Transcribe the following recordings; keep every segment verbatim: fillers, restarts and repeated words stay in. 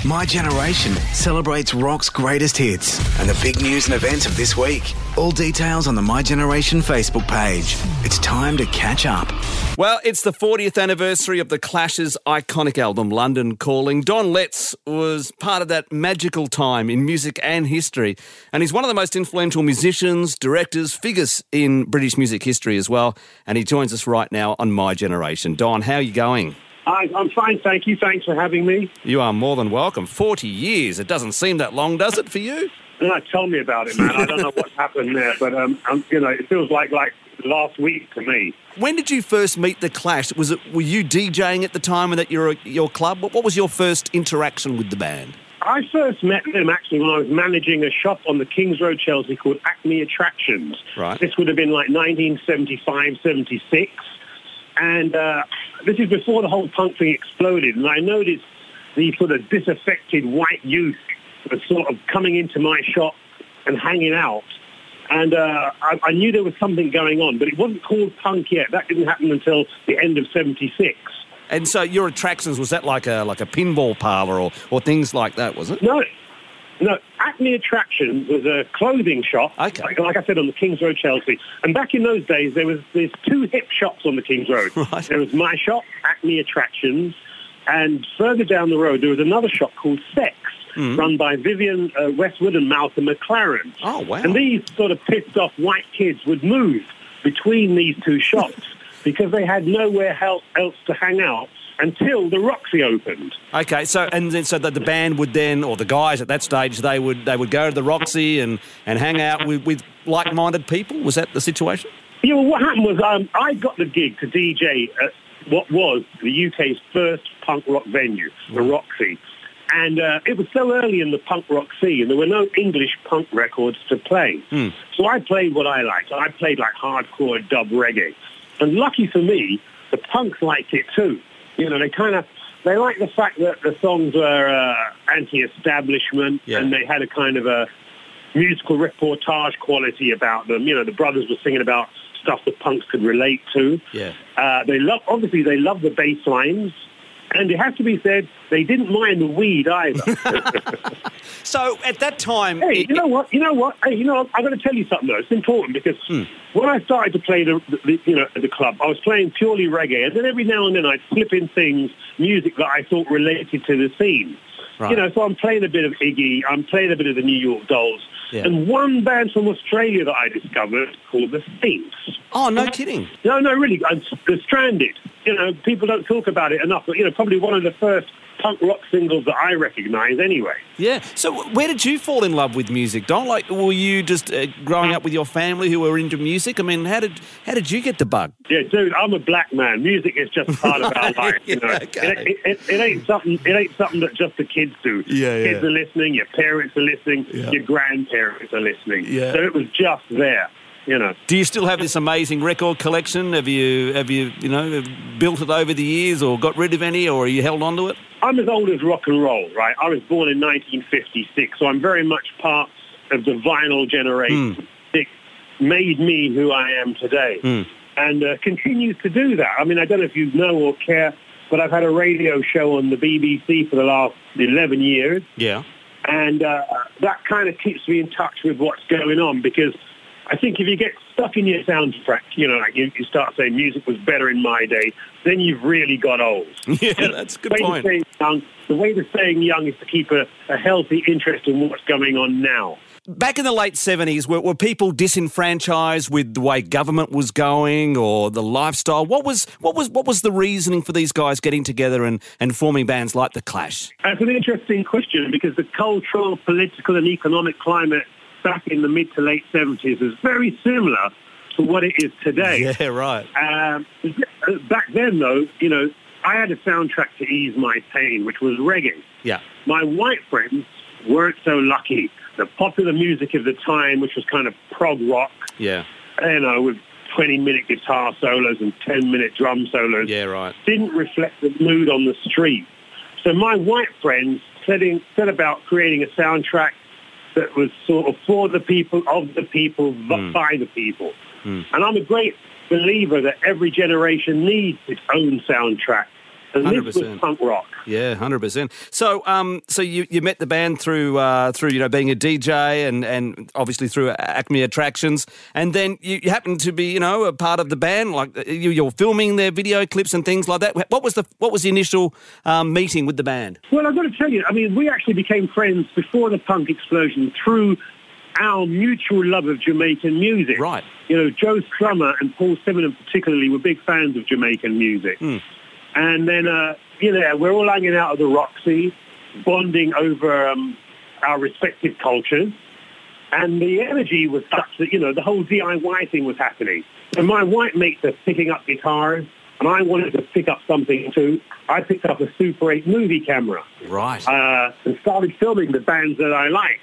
My Generation celebrates rock's greatest hits and the big news and events of this week. All details on the My Generation Facebook page. It's time to catch up. Well, it's the fortieth anniversary of The Clash's iconic album, London Calling. Don Letts was part of that magical time in music and history, and he's one of the most influential musicians, directors, figures in British music history as well, and he joins us right now on My Generation. Don, how are you going? Hi, I'm fine, thank you. Thanks for having me. You are more than welcome. forty years. It doesn't seem that long, does it, for you? No, tell me about it, man. I don't know what's happened there, but um, um, you know, it feels like like last week to me. When did you first meet The Clash? Was it were you DJing at the time at your your club? What, what was your first interaction with the band? I first met them actually when I was managing a shop on the Kings Road, Chelsea, called Acme Attractions. Right. This would have been like nineteen seventy-five, seventy-six. And uh, this is before the whole punk thing exploded. And I noticed the sort of disaffected white youth was sort of coming into my shop and hanging out. And uh, I, I knew there was something going on, but it wasn't called punk yet. That didn't happen until the end of seventy-six. And so your attractions, was that like a like a pinball parlour or, or things like that, was it? No. No, Acme Attractions was a clothing shop, okay. like, like I said, on the Kings Road, Chelsea. And back in those days, there was there's two hip shops on the Kings Road. Right. There was my shop, Acme Attractions, and further down the road, there was another shop called Sex, mm. run by Vivian uh, Westwood and Malcolm McLaren. Oh, wow. And these sort of pissed off white kids would move between these two shops because they had nowhere else to hang out until the Roxy opened. Okay, so and then so that the band would then, or the guys at that stage, they would they would go to the Roxy and, and hang out with, with like-minded people? Was that the situation? Yeah, well, what happened was um, I got the gig to D J at what was the U K's first punk rock venue, the Roxy. And uh, it was so early in the punk rock scene, there were no English punk records to play. Hmm. So I played what I liked. I played like hardcore dub reggae. And lucky for me, the punks liked it too. You know, they kind of, they liked the fact that the songs were uh, anti-establishment, yeah. and they had a kind of a musical reportage quality about them. You know, the brothers were singing about stuff that punks could relate to. Yeah. Uh, they love, obviously, they love the bass lines. And it has to be said, they didn't mind the weed either. So at that time... Hey, it, you know what? You know what? Hey, you know, I'm going to tell you something, though. It's important because hmm. when I started to play the, the, you know, at the club, I was playing purely reggae. And then every now and then I'd slip in things, music that I thought related to the scene. Right. You know, so I'm playing a bit of Iggy, I'm playing a bit of the New York Dolls. Yeah. And one band from Australia that I discovered called The Saints. Oh, no kidding. No, no, really. I'm, they're Stranded. You know, people don't talk about it enough, but, you know, probably one of the first punk rock singles that I recognise anyway. Yeah. So where did you fall in love with music, Don? Like, were you just uh, growing up with your family who were into music? I mean, how did how did you get the bug? Yeah, dude, I'm a black man. Music is just part of our life. You know? Yeah, okay. it, it, it, it ain't something. It ain't something that just the kids do. Yeah, yeah. Kids are listening. Your parents are listening. Yeah. Your grandparents are listening. Yeah. So it was just there. You know. Do you still have this amazing record collection? Have you, have you, you know, built it over the years, or got rid of any, or are you held on to it? I'm as old as rock and roll, right? I was born in nineteen fifty-six, so I'm very much part of the vinyl generation. Mm. It made me who I am today, mm. and uh, continues to do that. I mean, I don't know if you know or care, but I've had a radio show on the B B C for the last eleven years. Yeah. And uh, that kind of keeps me in touch with what's going on, because I think if you get stuck in your soundtrack, you know, like you, you start saying music was better in my day, then you've really got old. Yeah, that's a good the point. Way to stay young, the way to staying young is to keep a, a healthy interest in what's going on now. Back in the late seventies, were, were people disenfranchised with the way government was going or the lifestyle? What was what was what was the reasoning for these guys getting together and, and forming bands like The Clash? That's an interesting question, because the cultural, political and economic climate back in the mid to late seventies is very similar to what it is today. Yeah, right. Um, back then, though, you know, I had a soundtrack to ease my pain, which was reggae. Yeah. My white friends weren't so lucky. The popular music of the time, which was kind of prog rock, yeah, you know, with twenty-minute guitar solos and ten-minute drum solos, yeah, right, didn't reflect the mood on the street. So my white friends set, in, set about creating a soundtrack that was sort of for the people, of the people, mm. by the people. Mm. And I'm a great believer that every generation needs its own soundtrack. And one hundred this percent. was punk rock. Yeah, one hundred percent. So, um, so you, you met the band through uh, through you know being a D J and, and obviously through Acme Attractions, and then you, you happened to be you know a part of the band, like you, you're filming their video clips and things like that. What was the what was the initial um, meeting with the band? Well, I've got to tell you, I mean, we actually became friends before the punk explosion through our mutual love of Jamaican music. Right. You know, Joe Strummer and Paul Simon particularly were big fans of Jamaican music. Mm. And then, uh, you know, we're all hanging out at the Roxy, bonding over um, our respective cultures. And the energy was such that, you know, the whole D I Y thing was happening. And my white mates are picking up guitars, and I wanted to pick up something too. I picked up a Super eight movie camera. Right. Uh, and started filming the bands that I liked.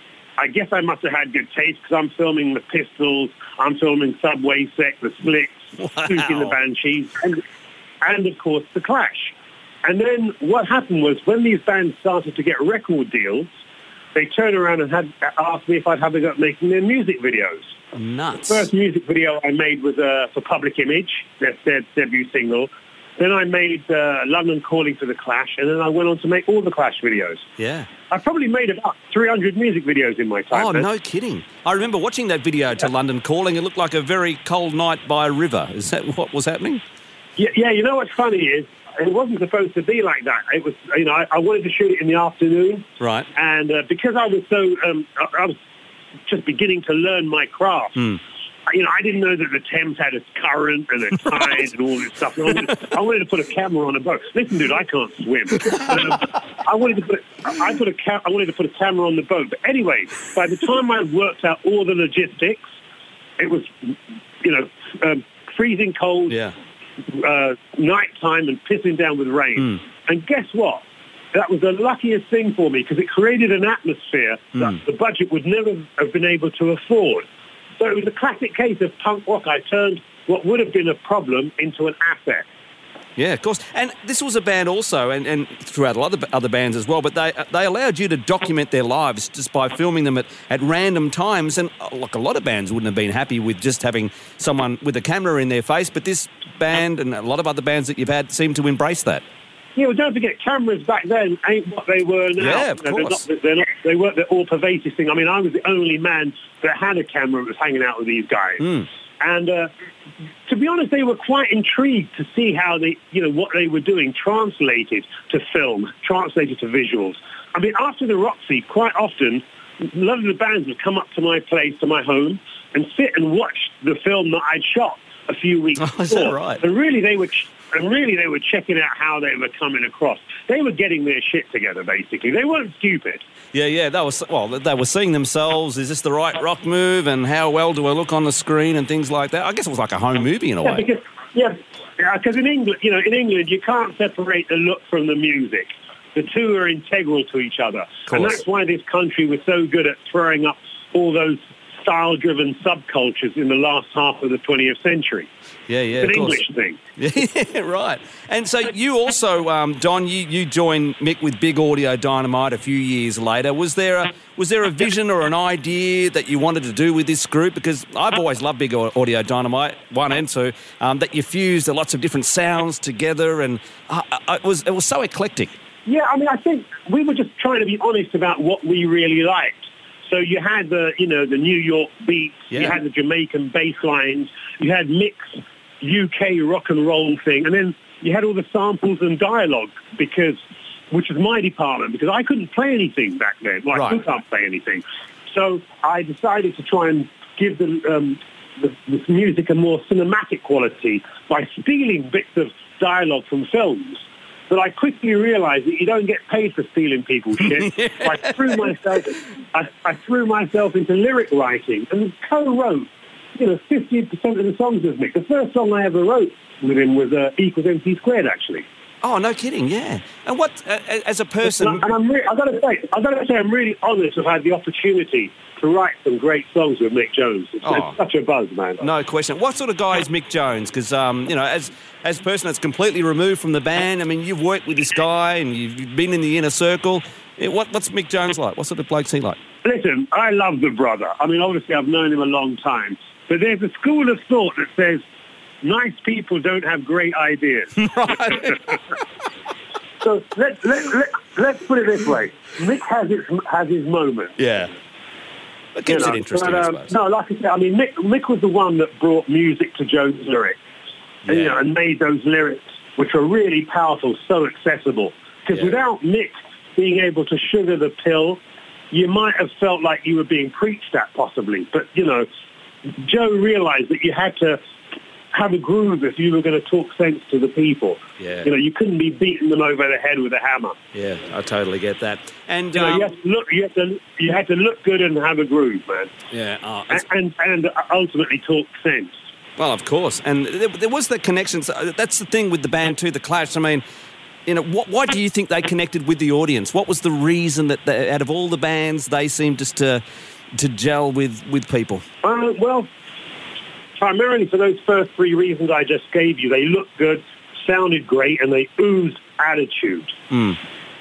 I guess I must have had good taste because I'm filming the Pistols, I'm filming Subway Sect, the Slicks, Wow. Suki and the Banshees, and, and of course the Clash. And then what happened was when these bands started to get record deals, they turned around and had asked me if I'd have a go at making their music videos. Nuts. The first music video I made was uh, for Public Image, their, their debut single. Then I made uh, London Calling for the Clash, and then I went on to make all the Clash videos. Yeah. I probably made about three hundred music videos in my time. Oh, man. no kidding. I remember watching that video to London Calling. It looked like a very cold night by a river. Is that what was happening? Yeah, yeah, you know what's funny is, it wasn't supposed to be like that. It was, you know, I, I wanted to shoot it in the afternoon. Right. And uh, because I was so, um, I, I was just beginning to learn my craft. Mm. You know, I didn't know that the Thames had a current and a tide and all this stuff. I wanted, to, I wanted to put a camera on a boat. Listen, dude, I can't swim. Um, I wanted to put, I put a, ca- I wanted to put a camera on the boat. But anyway, by the time I worked out all the logistics, it was, you know, um, freezing cold, Yeah. uh, nighttime, and pissing down with rain. Mm. And guess what? That was the luckiest thing for me because it created an atmosphere Mm. that the budget would never have been able to afford. So it was a classic case of punk rock. I turned what would have been a problem into an asset. Yeah, of course. And this was a band also, and, and throughout a lot of other bands as well, but they they allowed you to document their lives just by filming them at, at random times. And uh, like a lot of bands wouldn't have been happy with just having someone with a camera in their face, but this band and a lot of other bands that you've had seem to embrace that. Yeah, well, don't forget, cameras back then ain't what they were now. Yeah, of You know, course. They're not, they're not, they weren't the all-pervasive thing. I mean, I was the only man that had a camera that was hanging out with these guys. Mm. And uh, to be honest, they were quite intrigued to see how they, you know, what they were doing translated to film, translated to visuals. I mean, after the Roxy, quite often, a lot of the bands would come up to my place, to my home, and sit and watch the film that I'd shot a few weeks Oh, before. is that right? And really, they were... And really, they were checking out how they were coming across. They were getting their shit together, basically. They weren't stupid. Yeah, yeah, they were, well, they were seeing themselves, is this the right rock move, and how well do I look on the screen and things like that. I guess it was like a home movie in a Yeah, way. because, yeah, yeah, because in England, you know, in England, you can't separate the look from the music. The two are integral to each other. And course. that's why this country was so good at throwing up all those style-driven subcultures in the last half of the twentieth century. Yeah, yeah, It's an of course. English thing. Yeah, right. And so you also, um, Don, you, you joined Mick with Big Audio Dynamite a few years later. Was there a was there a vision or an idea that you wanted to do with this group? Because I've always loved Big Audio Dynamite, one and two, um, that you fused lots of different sounds together, and uh, uh, it was it was so eclectic. Yeah, I mean, I think we were just trying to be honest about what we really liked. So you had the, you know, the New York beats, Yeah. you had the Jamaican bass lines, you had Mick's U K rock and roll thing, and then you had all the samples and dialogue, because, which was my department, because I couldn't play anything back then. Well, I Right. still can't play anything. So I decided to try and give the, um, the, this music a more cinematic quality by stealing bits of dialogue from films. But I quickly realized that you don't get paid for stealing people's shit. So I threw myself, I, I threw myself into lyric writing and co-wrote, you know, fifty percent of the songs with Mick. The first song I ever wrote with him was uh, equals M C squared, actually. Oh, no kidding, yeah. And what, uh, as a person... And, I, and I'm re- I've got to say, I've got to say, I'm really honoured to have had the opportunity to write some great songs with Mick Jones. It's, Oh. it's such a buzz, man. No question. What sort of guy is Mick Jones? Because, um, you know, as as a person that's completely removed from the band, I mean, you've worked with this guy and you've you've been in the inner circle. Yeah, what, what's Mick Jones like? What sort of bloke's he like? Listen, I love the brother. I mean, obviously, I've known him a long time. But there's a school of thought that says nice people don't have great ideas. Right. So let's let, let, let's put it this way: Mick has his has his moment. Yeah. It keeps You know, it interesting, but, I um, suppose. No, like I said, I mean, Mick, Mick was the one that brought music to Joe's lyrics, and, you Yeah. know, and made those lyrics, which are really powerful, so accessible. Because Yeah. without Mick being able to sugar the pill, you might have felt like you were being preached at, possibly. But, you know, Joe realized that you had to have a groove if you were going to talk sense to the people. Yeah. You know, you couldn't be beating them over the head with a hammer. Yeah, I totally get that. And You know, um, you, had to look, you, had to, you had to look good and have a groove, man. yeah, oh, And, it's- and, and ultimately talk sense. well, of course. And there, there was the connections. Uh, That's the thing with the band too, the Clash. I mean, you know, what, why do you think they connected with the audience? What was the reason that they, out of all the bands, they seemed just to to gel with, with people? Uh, well, primarily for those first three reasons I just gave you. They looked good, sounded great, and they oozed attitude. Mm.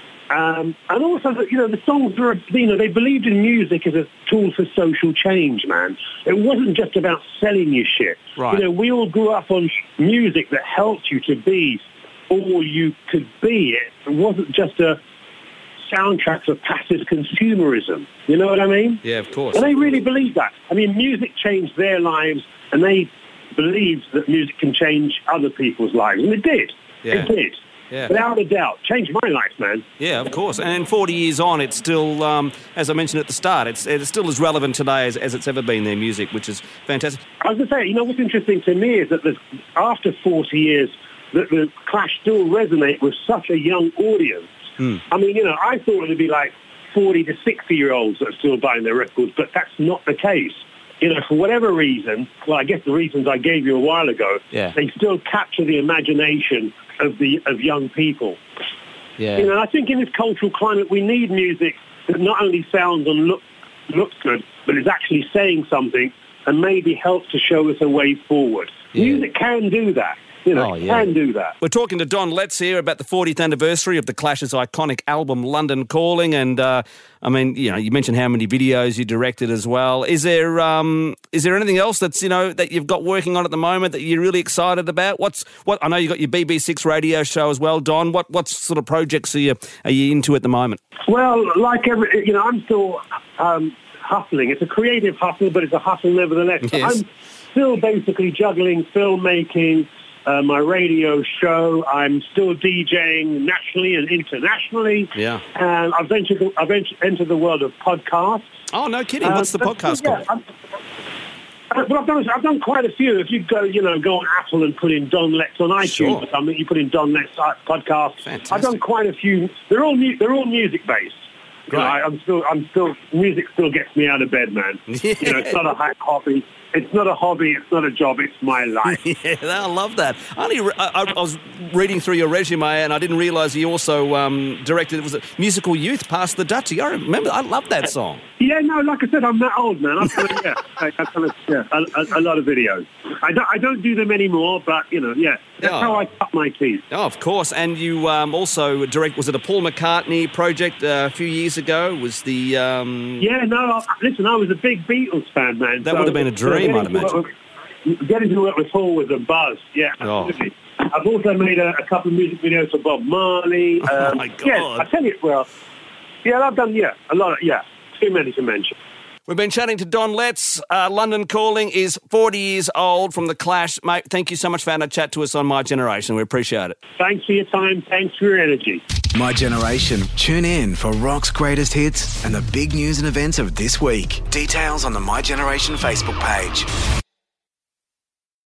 Um, and also, you know, the songs were, you know, they believed in music as a tool for social change, man. It wasn't just about selling you shit. Right. You know, we all grew up on music that helped you to be all you could be. It wasn't just a soundtrack for passive consumerism. You know what I mean? Yeah, of course. And they really believed that. I mean, music changed their lives, and they believed that music can change other people's lives. And it did. Yeah. It did. Yeah. Without a doubt. Changed my life, man. Yeah, of course. And forty years on, it's still, um, as I mentioned at the start, it's, it's still as relevant today as, as it's ever been, their music, which is fantastic. I was going to say, you know, what's interesting to me is that the, after forty years, that the Clash still resonate with such a young audience. Mm. I mean, you know, I thought it would be like forty to sixty-year-olds that are still buying their records, but that's not the case. You know, for whatever reason, well, I guess the reasons I gave you a while ago, Yeah. they still capture the imagination of the of young people. Yeah. You know, I think in this cultural climate, we need music that not only sounds and look, looks good, but is actually saying something and maybe helps to show us a way forward. Yeah. Music can do that. You know, Oh, yeah. can do that. We're talking to Don Letts here about the fortieth anniversary of the Clash's iconic album London Calling, and uh, I mean, you know, you mentioned how many videos you directed as well. Is there um, is there anything else that's you know that you've got working on at the moment that you're really excited about? What's what? I know you got your B B six radio show as well, Don. What what sort of projects are you are you into at the moment? Well, like every, you know, I'm still um, hustling. It's a creative hustle, but it's a hustle nevertheless. So Yes. I'm still basically juggling filmmaking, uh, my radio show. I'm still DJing nationally and internationally. Yeah. And I've entered the, I've entered, entered the world of podcasts. Oh, no kidding. What's the Um, podcast yeah, called? I'm- uh, Well, I've done, I've done quite a few. If you go, you know, go on Apple and put in Don Letts on iTunes Sure. or something, you put in Don Letts podcast. Fantastic. I've done quite a few. They're all mu- they're all music based. You know, Great. I, I'm still, I'm still, music still gets me out of bed, man. Yeah. You know, it's not a hi- hobby. It's not a hobby. It's not a job. It's my life. Yeah, I love that. I, only re- I, I was reading through your resume and I didn't realise you also um, directed, was it Musical Youth, Past the Dutchie? I remember, I love that song. Yeah, no, like I said, I'm that old, man. I've done, yeah, I- I've done a, yeah, a, a, a lot of videos. I don't, I don't do them anymore, but, you know, yeah, that's Yeah. how I cut my teeth. Oh, of course. And you um, also direct, was it a Paul McCartney project uh, a few years ago? Was the... Um... Yeah, no, I- listen, I was a big Beatles fan, man. That so- would have been a dream, so I'd getting to imagine. work with- Getting to work with Paul was a buzz, yeah, Oh. absolutely. I've also made a, a couple of music videos for Bob Marley. Um, Oh, my God. Yeah, I tell you, well, yeah, I've done, yeah, a lot of, yeah, too many to mention. We've been chatting to Don Letts. Uh, London Calling is forty years old from The Clash. Mate, thank you so much for having a chat to us on My Generation. We appreciate it. Thanks for your time. Thanks for your energy. My Generation. Tune in for rock's greatest hits and the big news and events of this week. Details on the My Generation Facebook page.